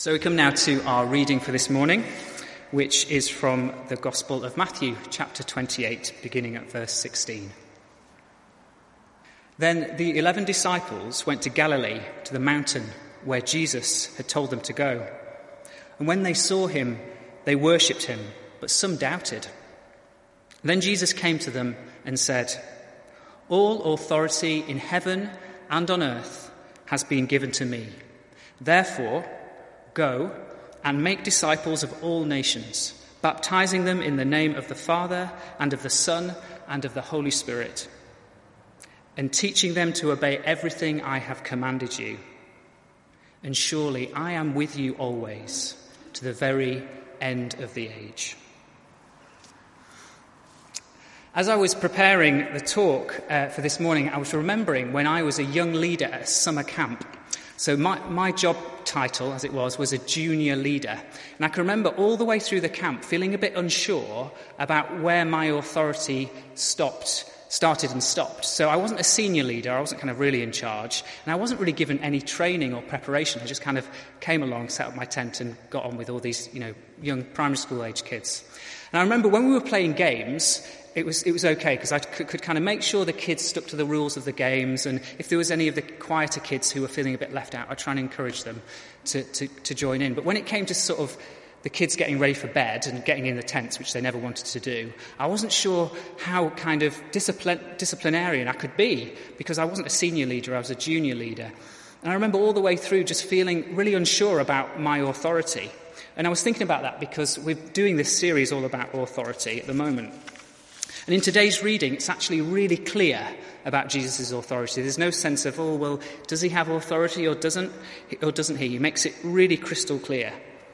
So we come now to our reading for this morning, which is from the Gospel of Matthew, chapter 28, beginning at verse 16. Then the 11 disciples went to Galilee, to the mountain where Jesus had told them to go. And when they saw him, they worshipped him, but some doubted. Then Jesus came to them and said, "All authority in heaven and on earth has been given to me. Therefore, go and make disciples of all nations, baptizing them in the name of the Father and of the Son and of the Holy Spirit, and teaching them to obey everything I have commanded you. And surely I am with you always, to the very end of the age." As I was preparing the talk for this morning, I was remembering when I was a young leader at a summer camp. So my job title, as it was a junior leader. And I can remember all the way through the camp feeling a bit unsure about where my authority started and stopped. So I wasn't a senior leader, I wasn't kind of really in charge, and I wasn't really given any training or preparation. I just kind of came along, set up my tent and got on with all these, young primary school age kids. And I remember when we were playing games, it was okay because I could kind of make sure the kids stuck to the rules of the games, and if there was any of the quieter kids who were feeling a bit left out, I'd try and encourage them to join in. But when it came to sort of the kids getting ready for bed and getting in the tents, which they never wanted to do, I wasn't sure how kind of disciplinarian I could be because I wasn't a senior leader, I was a junior leader. And I remember all the way through just feeling really unsure about my authority. And I was thinking about that because we're doing this series all about authority at the moment. And in today's reading, it's actually really clear about Jesus' authority. There's no sense of, does he have authority or doesn't he? He makes it really crystal clear.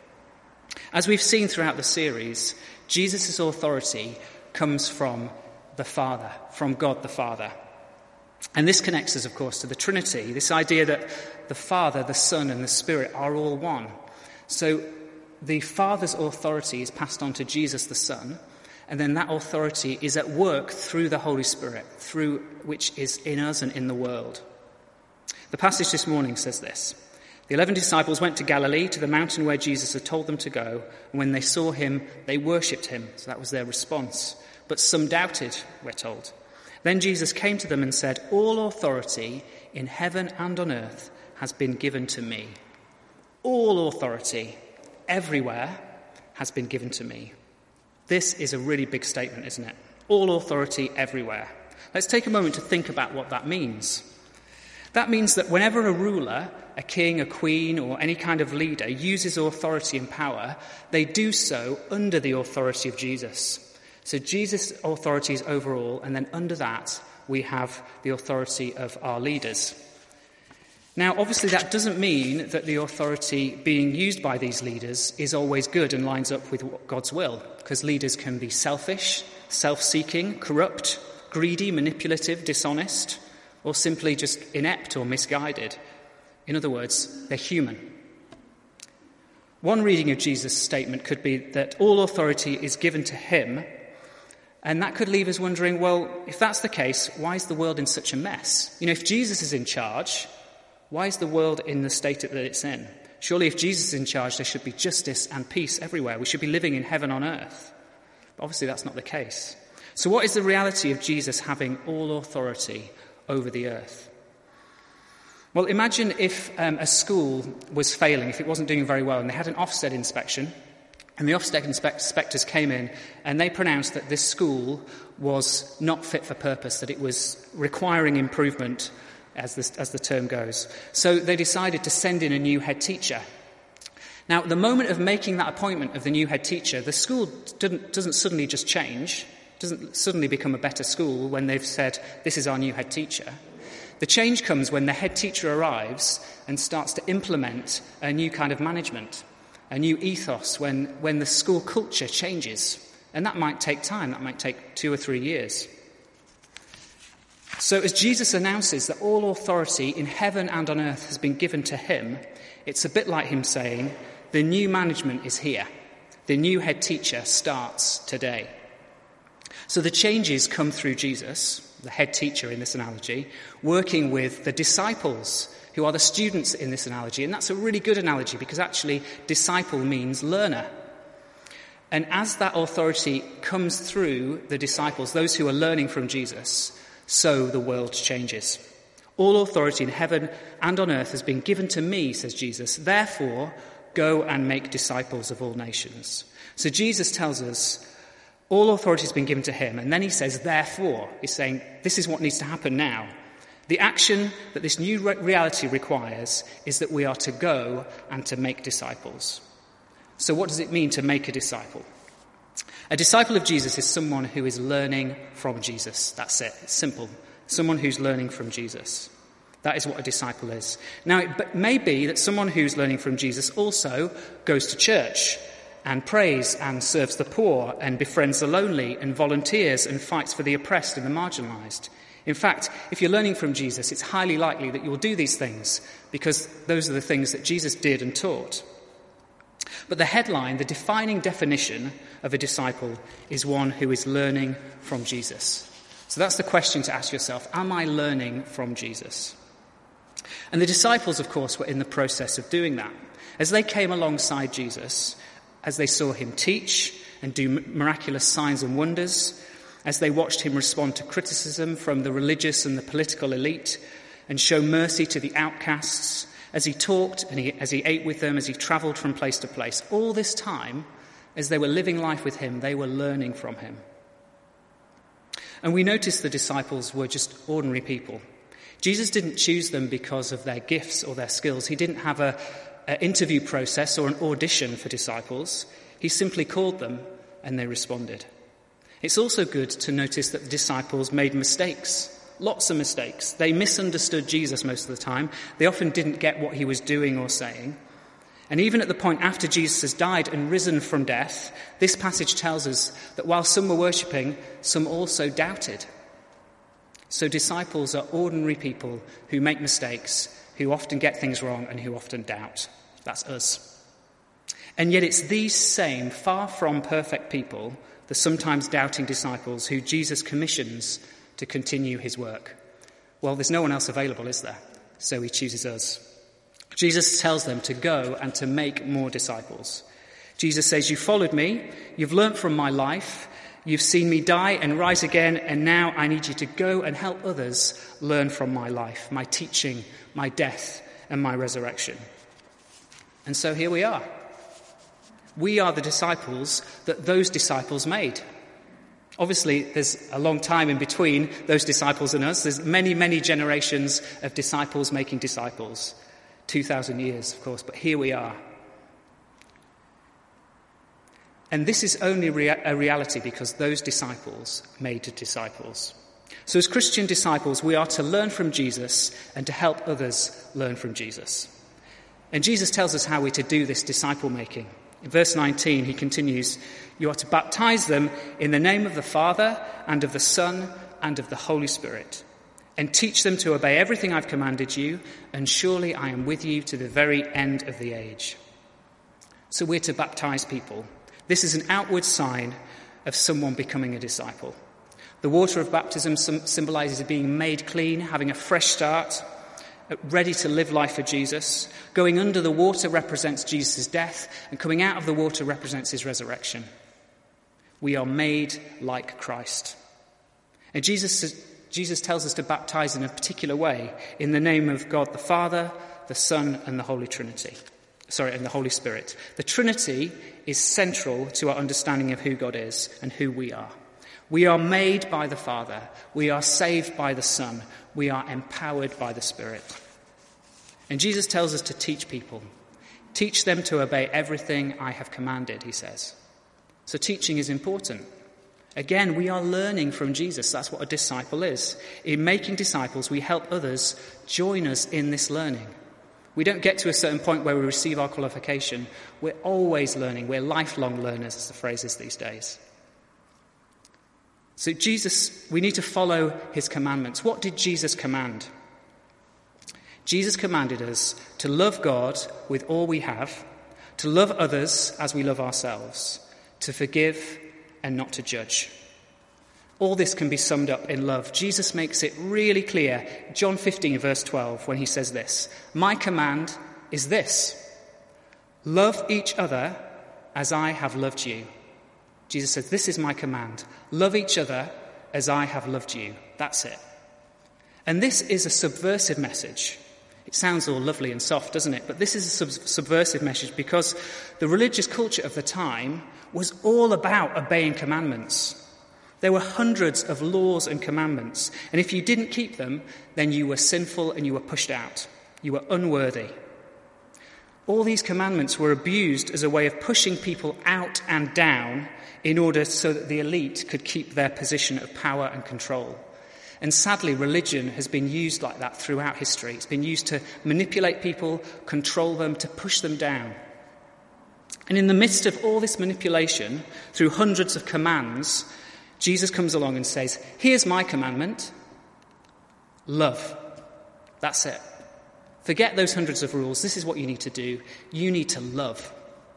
As we've seen throughout the series, Jesus' authority comes from the Father, from God the Father. And this connects us, of course, to the Trinity, this idea that the Father, the Son, and the Spirit are all one. So the Father's authority is passed on to Jesus the Son, and then that authority is at work through the Holy Spirit, through which is in us and in the world. The passage this morning says this: "The 11 disciples went to Galilee, to the mountain where Jesus had told them to go, and when they saw him, they worshipped him." So that was their response. But some doubted, we're told. Then Jesus came to them and said, "All authority in heaven and on earth has been given to me." All authority, everywhere, has been given to me. This is a really big statement, isn't it? All authority everywhere. Let's take a moment to think about what that means. That means that whenever a ruler, a king, a queen, or any kind of leader uses authority and power, they do so under the authority of Jesus. So Jesus' authority is over all, and then under that we have the authority of our leaders. Now, obviously that doesn't mean that the authority being used by these leaders is always good and lines up with God's will, because leaders can be selfish, self-seeking, corrupt, greedy, manipulative, dishonest, or simply just inept or misguided. In other words, they're human. One reading of Jesus' statement could be that all authority is given to him, and that could leave us wondering, if that's the case, why is the world in such a mess? If Jesus is in charge, why is the world in the state that it's in? Surely if Jesus is in charge, there should be justice and peace everywhere. We should be living in heaven on earth. But obviously that's not the case. So what is the reality of Jesus having all authority over the earth? Well, imagine if a school was failing, if it wasn't doing very well, and they had an Ofsted inspection, and the Ofsted inspectors came in, and they pronounced that this school was not fit for purpose, that it was requiring improvement, as the term goes. So they decided to send in a new head teacher. Now, the moment of making that appointment of the new head teacher, the school doesn't suddenly just change, doesn't suddenly become a better school when they've said, "This is our new head teacher." The change comes when the head teacher arrives and starts to implement a new kind of management, a new ethos, when the school culture changes. And that might take time, that might take 2 or 3 years. So as Jesus announces that all authority in heaven and on earth has been given to him, it's a bit like him saying, the new management is here. The new head teacher starts today. So the changes come through Jesus, the head teacher in this analogy, working with the disciples, who are the students in this analogy. And that's a really good analogy because actually disciple means learner. And as that authority comes through the disciples, those who are learning from Jesus, so the world changes. All authority in heaven and on earth has been given to me, says Jesus. Therefore, go and make disciples of all nations. So Jesus tells us all authority has been given to him. And then he says, therefore, he's saying this is what needs to happen now. The action that this new reality requires is that we are to go and to make disciples. So what does it mean to make a disciple? A disciple of Jesus is someone who is learning from Jesus. That's it. It's simple. Someone who's learning from Jesus. That is what a disciple is. Now, it may be that someone who's learning from Jesus also goes to church and prays and serves the poor and befriends the lonely and volunteers and fights for the oppressed and the marginalised. In fact, if you're learning from Jesus, it's highly likely that you'll do these things because those are the things that Jesus did and taught. But the headline, the defining definition of a disciple is one who is learning from Jesus. So that's the question to ask yourself. Am I learning from Jesus? And the disciples, of course, were in the process of doing that. As they came alongside Jesus, as they saw him teach and do miraculous signs and wonders, as they watched him respond to criticism from the religious and the political elite and show mercy to the outcasts, as he talked and as he ate with them, as he travelled from place to place, all this time, as they were living life with him, they were learning from him. And we notice the disciples were just ordinary people. Jesus didn't choose them because of their gifts or their skills. He didn't have an interview process or an audition for disciples. He simply called them and they responded. It's also good to notice that the disciples made mistakes, lots of mistakes. They misunderstood Jesus most of the time. They often didn't get what he was doing or saying. And even at the point after Jesus has died and risen from death, this passage tells us that while some were worshipping, some also doubted. So disciples are ordinary people who make mistakes, who often get things wrong and who often doubt. That's us. And yet it's these same far from perfect people, the sometimes doubting disciples, who Jesus commissions to continue his work. Well, there's no one else available, is there? So he chooses us. Jesus tells them to go and to make more disciples. Jesus says, you followed me, you've learnt from my life, you've seen me die and rise again, and now I need you to go and help others learn from my life, my teaching, my death, and my resurrection. And so here we are. We are the disciples that those disciples made. Obviously, there's a long time in between those disciples and us. There's many, many generations of disciples making disciples. 2,000 years, of course, but here we are. And this is only a reality because those disciples made disciples. So as Christian disciples, we are to learn from Jesus and to help others learn from Jesus. And Jesus tells us how we're to do this disciple making. In verse 19, he continues, you are to baptize them in the name of the Father and of the Son and of the Holy Spirit, and teach them to obey everything I've commanded you, and surely I am with you to the very end of the age. So we're to baptize people. This is an outward sign of someone becoming a disciple. The water of baptism symbolizes being made clean, having a fresh start, ready to live life for Jesus. Going under the water represents Jesus' death, and coming out of the water represents his resurrection. We are made like Christ. And Jesus tells us to baptize in a particular way, in the name of God the Father, the Son, and the Holy Spirit. The Trinity is central to our understanding of who God is and who we are. We are made by the Father. We are saved by the Son. We are empowered by the Spirit. And Jesus tells us to teach people. Teach them to obey everything I have commanded, he says. So teaching is important. Again, we are learning from Jesus. That's what a disciple is. In making disciples, we help others join us in this learning. We don't get to a certain point where we receive our qualification. We're always learning. We're lifelong learners, as the phrase is these days. So we need to follow his commandments. What did Jesus command? Jesus commanded us to love God with all we have, to love others as we love ourselves, to forgive and not to judge. All this can be summed up in love. Jesus makes it really clear, John 15, verse 12, when he says this, "My command is this, love each other as I have loved you." Jesus says, this is my command. Love each other as I have loved you. That's it. And this is a subversive message. It sounds all lovely and soft, doesn't it? But this is a subversive message because the religious culture of the time was all about obeying commandments. There were hundreds of laws and commandments. And if you didn't keep them, then you were sinful and you were pushed out. You were unworthy. All these commandments were abused as a way of pushing people out and down in order so that the elite could keep their position of power and control. And sadly, religion has been used like that throughout history. It's been used to manipulate people, control them, to push them down. And in the midst of all this manipulation, through hundreds of commands, Jesus comes along and says, here's my commandment, love. That's it. Forget those hundreds of rules. This is what you need to do. You need to love.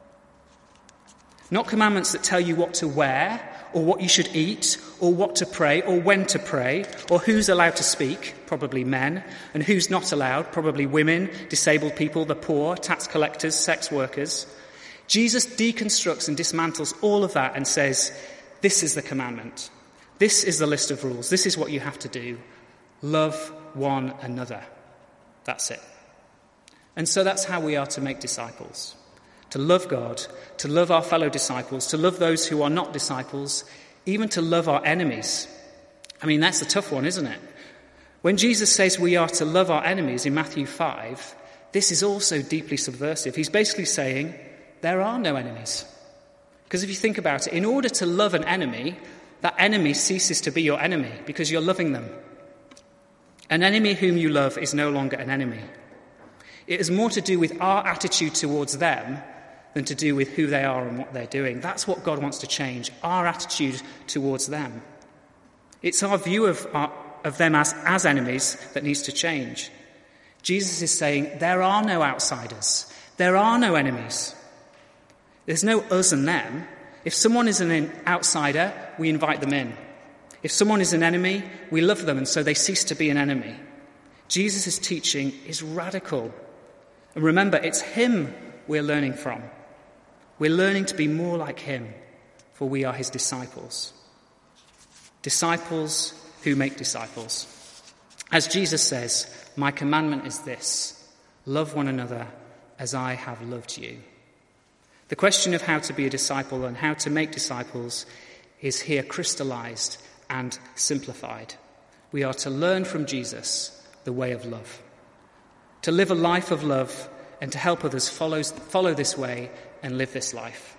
Not commandments that tell you what to wear, or what you should eat, or what to pray, or when to pray, or who's allowed to speak, probably men, and who's not allowed, probably women, disabled people, the poor, tax collectors, sex workers. Jesus deconstructs and dismantles all of that and says, this is the commandment. This is the list of rules. This is what you have to do. Love one another. That's it. And so that's how we are to make disciples. To love God, to love our fellow disciples, to love those who are not disciples, even to love our enemies. I mean, that's a tough one, isn't it? When Jesus says we are to love our enemies in Matthew 5, this is also deeply subversive. He's basically saying there are no enemies. Because if you think about it, in order to love an enemy, that enemy ceases to be your enemy because you're loving them. An enemy whom you love is no longer an enemy. It is more to do with our attitude towards them than to do with who they are and what they're doing. That's what God wants to change, our attitude towards them. It's our view of them as enemies that needs to change. Jesus is saying there are no outsiders. There are no enemies. There's no us and them. If someone is an outsider, we invite them in. If someone is an enemy, we love them, and so they cease to be an enemy. Jesus' teaching is radical. And remember, it's him we're learning from. We're learning to be more like him, for we are his disciples. Disciples who make disciples. As Jesus says, my commandment is this, love one another as I have loved you. The question of how to be a disciple and how to make disciples is here crystallized and simplified. We are to learn from Jesus the way of love, to live a life of love and to help others follow this way and live this life.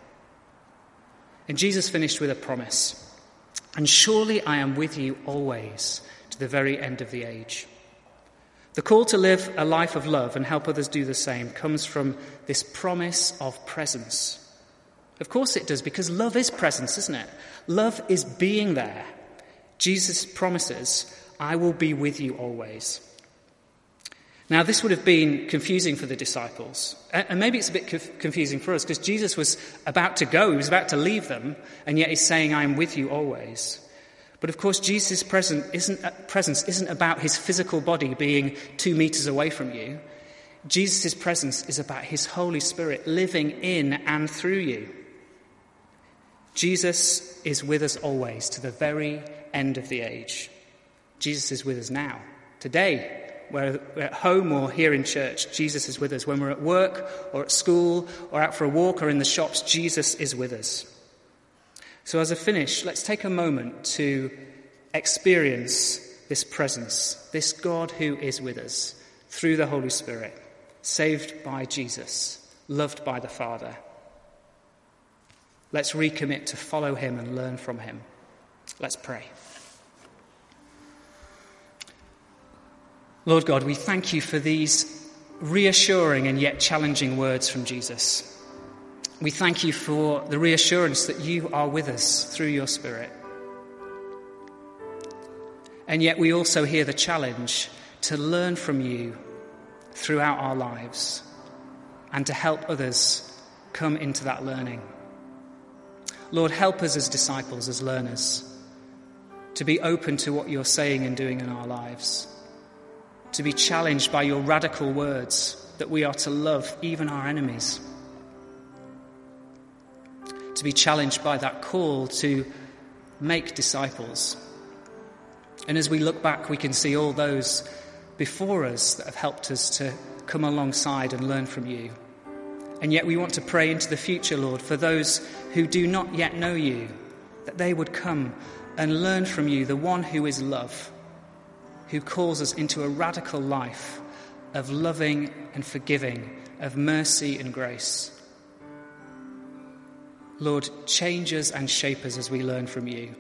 And Jesus finished with a promise. And surely I am with you always to the very end of the age. The call to live a life of love and help others do the same comes from this promise of presence. Of course it does, because love is presence, isn't it? Love is being there. Jesus promises, I will be with you always. Now, this would have been confusing for the disciples, and maybe it's a bit confusing for us, because Jesus was about to go, he was about to leave them, and yet he's saying, I am with you always. But of course, Jesus' presence isn't about his physical body being 2 meters away from you. Jesus' presence is about his Holy Spirit living in and through you. Jesus is with us always, to the very end of the age. Jesus is with us now, today. Whether we're at home or here in church, Jesus is with us. When we're at work or at school or out for a walk or in the shops, Jesus is with us. So as a finish, let's take a moment to experience this presence, this God who is with us through the Holy Spirit, saved by Jesus, loved by the Father. Let's recommit to follow him and learn from him. Let's pray. Lord God, we thank you for these reassuring and yet challenging words from Jesus. We thank you for the reassurance that you are with us through your Spirit. And yet we also hear the challenge to learn from you throughout our lives and to help others come into that learning. Lord, help us as disciples, as learners. to be open to what you're saying and doing in our lives, to be challenged by your radical words that we are to love even our enemies, to be challenged by that call to make disciples. And as we look back, we can see all those before us that have helped us to come alongside and learn from you. And yet we want to pray into the future, Lord, for those who do not yet know you, that they would come and learn from you, the one who is love, who calls us into a radical life of loving and forgiving, of mercy and grace. Lord, change us and shape us as we learn from you.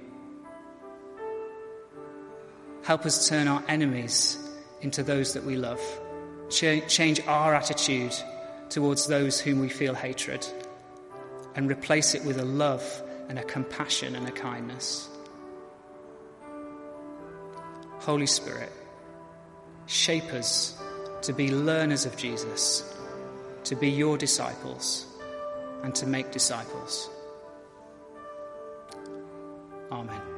Help us turn our enemies into those that we love. Change our attitude towards those whom we feel hatred, and replace it with a love and a compassion and a kindness. Holy Spirit, shape us to be learners of Jesus, to be your disciples, and to make disciples. Amen.